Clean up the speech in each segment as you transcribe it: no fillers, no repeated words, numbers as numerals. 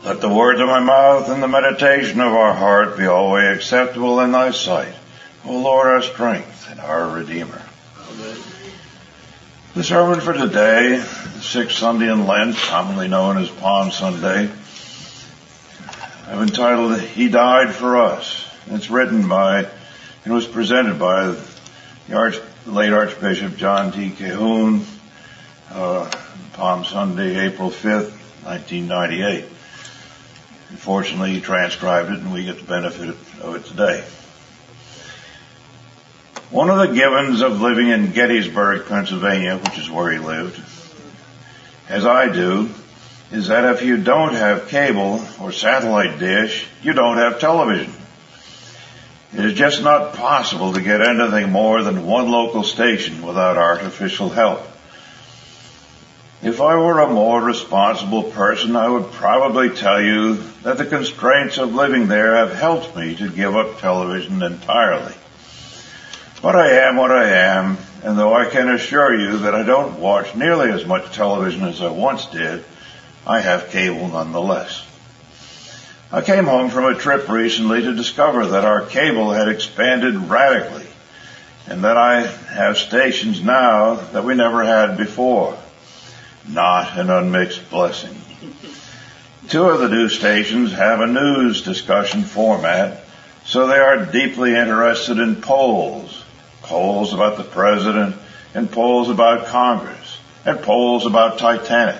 Let the words of my mouth and the meditation of our heart be always acceptable in thy sight, O Lord, our strength and our Redeemer. Amen. The sermon for today, the sixth Sunday in Lent, commonly known as Palm Sunday, I've entitled, He Died for Us. It's written by and was presented by the late Archbishop John T. Cahoon, Palm Sunday, April 5th, 1998. Unfortunately, he transcribed it and we get the benefit of it today. One of the givens of living in Gettysburg, Pennsylvania, which is where he lived, as I do, is that if you don't have cable or satellite dish, you don't have television. It is just not possible to get anything more than one local station without artificial help. If I were a more responsible person, I would probably tell you that the constraints of living there have helped me to give up television entirely. But I am what I am, and though I can assure you that I don't watch nearly as much television as I once did, I have cable nonetheless. I came home from a trip recently to discover that our cable had expanded radically, and that I have stations now that we never had before. Not an unmixed blessing. Two of the new stations have a news discussion format, so they are deeply interested in polls about the president, and polls about Congress, and polls about Titanic.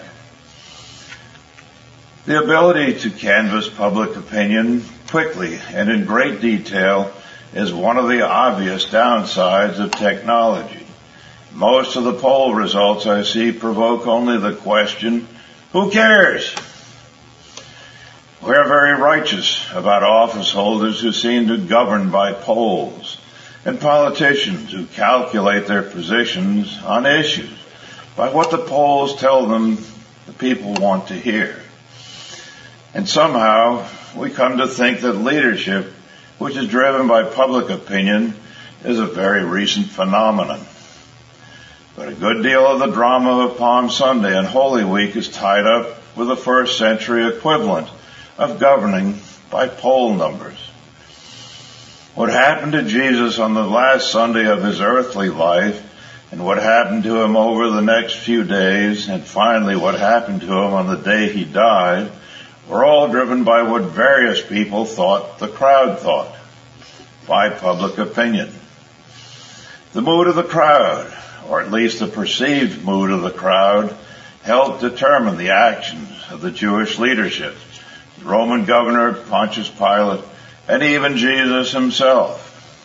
The ability to canvass public opinion quickly and in great detail is one of the obvious downsides of technology. Most of the poll results I see provoke only the question, who cares? We're very righteous about office holders who seem to govern by polls, and politicians who calculate their positions on issues by what the polls tell them the people want to hear. And somehow we come to think that leadership, which is driven by public opinion, is a very recent phenomenon. But a good deal of the drama of Palm Sunday and Holy Week is tied up with the first century equivalent of governing by poll numbers. What happened to Jesus on the last Sunday of his earthly life, and what happened to him over the next few days, and finally what happened to him on the day he died, were all driven by what various people thought the crowd thought, by public opinion. The mood of the crowd, or at least the perceived mood of the crowd, helped determine the actions of the Jewish leadership, the Roman governor Pontius Pilate, and even Jesus himself.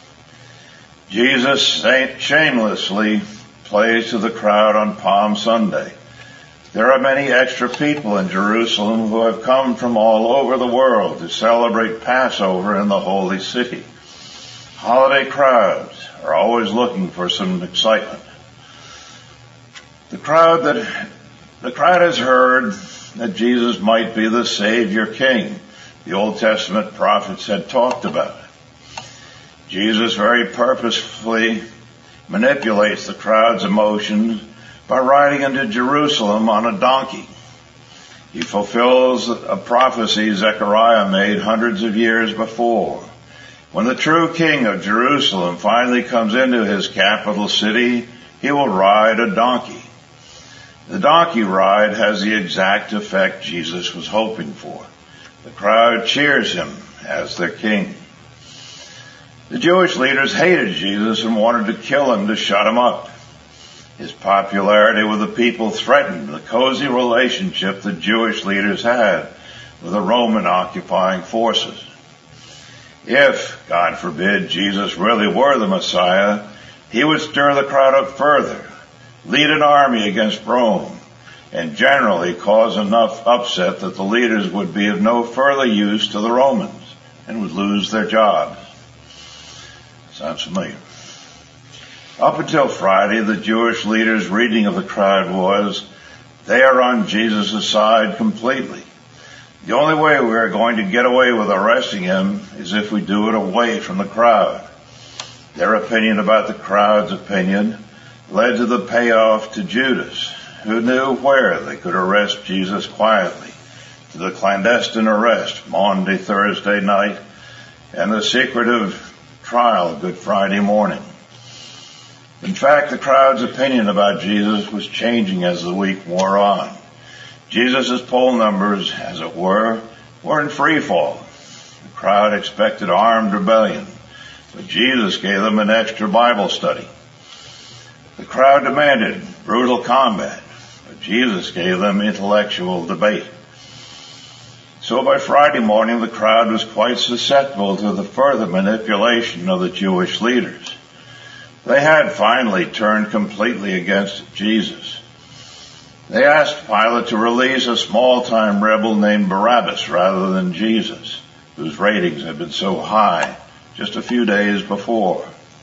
Jesus shamelessly plays to the crowd on Palm Sunday. There are many extra people in Jerusalem who have come from all over the world to celebrate Passover in the holy city. Holiday crowds are always looking for some excitement. The crowd has heard that Jesus might be the Savior King the Old Testament prophets had talked about. Jesus very purposefully manipulates the crowd's emotions by riding into Jerusalem on a donkey. He fulfills a prophecy Zechariah made hundreds of years before. When the true king of Jerusalem finally comes into his capital city, he will ride a donkey. The donkey ride has the exact effect Jesus was hoping for. The crowd cheers him as their king. The Jewish leaders hated Jesus and wanted to kill him to shut him up. His popularity with the people threatened the cozy relationship the Jewish leaders had with the Roman occupying forces. If, God forbid, Jesus really were the Messiah, he would stir the crowd up further, lead an army against Rome, and generally cause enough upset that the leaders would be of no further use to the Romans and would lose their jobs. Sounds familiar. Up until Friday, the Jewish leaders' reading of the crowd was, they are on Jesus' side completely. The only way we are going to get away with arresting him is if we do it away from the crowd. Their opinion about the crowd's opinion led to the payoff to Judas, who knew where they could arrest Jesus quietly, to the clandestine arrest Maundy Thursday night and the secretive trial Good Friday morning. In fact, the crowd's opinion about Jesus was changing as the week wore on. Jesus' poll numbers, as it were in free fall. The crowd expected armed rebellion, but Jesus gave them an extra Bible study. The crowd demanded brutal combat, but Jesus gave them intellectual debate. So by Friday morning, the crowd was quite susceptible to the further manipulation of the Jewish leaders. They had finally turned completely against Jesus. They asked Pilate to release a small-time rebel named Barabbas rather than Jesus, whose ratings had been so high just a few days before.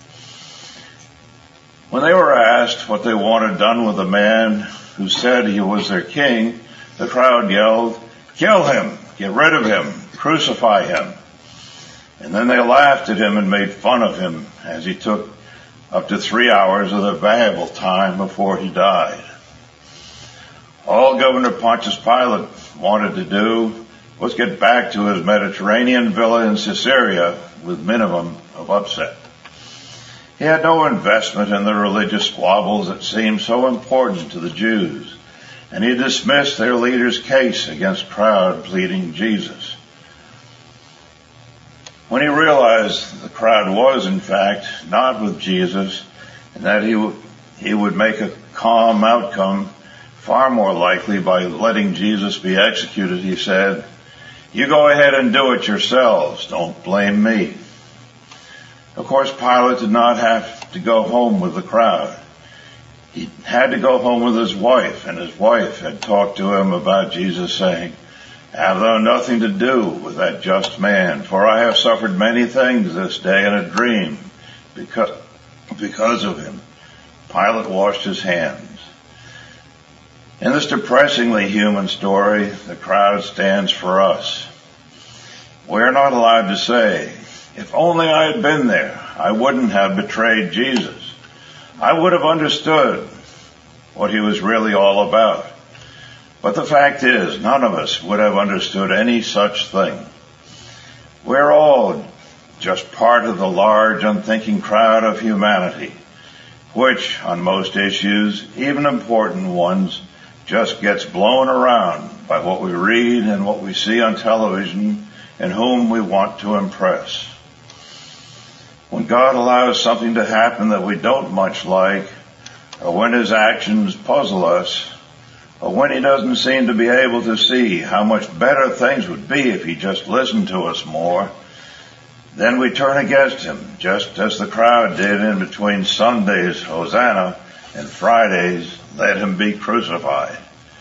When they were asked what they wanted done with the man who said he was their king, the crowd yelled, "Kill him! Get rid of him! Crucify him!" And then they laughed at him and made fun of him as he took up to 3 hours of the valuable time before he died. All Governor Pontius Pilate wanted to do was get back to his Mediterranean villa in Caesarea with minimum of upset. He had no investment in the religious squabbles that seemed so important to the Jews, and he dismissed their leader's case against crowd pleading Jesus. When he realized the crowd was, in fact, not with Jesus, and that he would make a calm outcome far more likely by letting Jesus be executed, he said, "You go ahead and do it yourselves. Don't blame me." Of course, Pilate did not have to go home with the crowd. He had to go home with his wife, and his wife had talked to him about Jesus, saying, "Have thou nothing to do with that just man, for I have suffered many things this day in a dream because of him." Pilate washed his hands. In this depressingly human story, the crowd stands for us. We're not allowed to say, "If only I had been there, I wouldn't have betrayed Jesus. I would have understood what he was really all about." But the fact is, none of us would have understood any such thing. We're all just part of the large, unthinking crowd of humanity, which, on most issues, even important ones, just gets blown around by what we read and what we see on television and whom we want to impress. When God allows something to happen that we don't much like, or when his actions puzzle us, or when he doesn't seem to be able to see how much better things would be if he just listened to us more, then we turn against him, just as the crowd did in between Sunday's Hosanna and Friday's "Let him be crucified."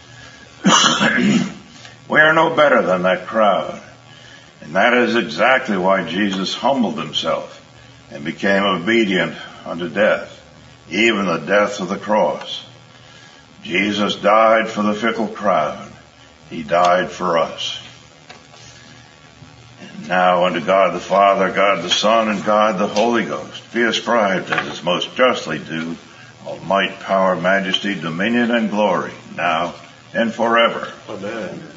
We are no better than that crowd. And that is exactly why Jesus humbled himself and became obedient unto death, even the death of the cross. Jesus died for the fickle crowd. He died for us. And now unto God the Father, God the Son, and God the Holy Ghost be ascribed as is most justly due all might, power, majesty, dominion, and glory, now and forever. Amen.